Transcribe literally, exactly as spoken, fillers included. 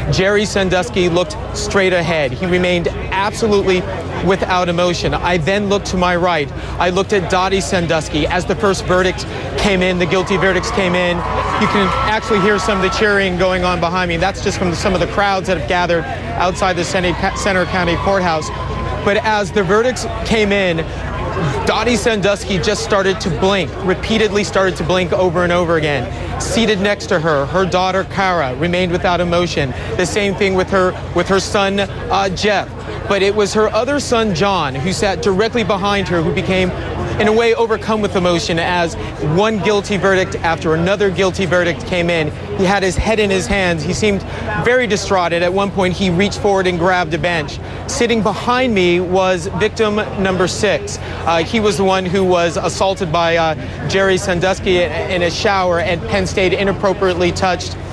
Jerry Sandusky looked straight ahead. He remained absolutely without emotion. I then looked to my right. I looked at Dottie Sandusky as the first verdict came in, the guilty verdicts came in. You can actually hear some of the cheering going on behind me. That's just from some of the crowds that have gathered outside the Center County Courthouse. But as the verdicts came in, Dottie Sandusky just started to blink, repeatedly started to blink over and over again. Seated next to her, her daughter, Kara, remained without emotion. The same thing with her, with her son, uh, Jeff. But it was her other son, John, who sat directly behind her, who became, in a way, overcome with emotion as one guilty verdict after another guilty verdict came in. He had his head in his hands. He seemed very distraught. At one point, he reached forward and grabbed a bench. Sitting behind me was victim number six. Uh, he was the one who was assaulted by uh, Jerry Sandusky in a shower, and Penn State inappropriately touched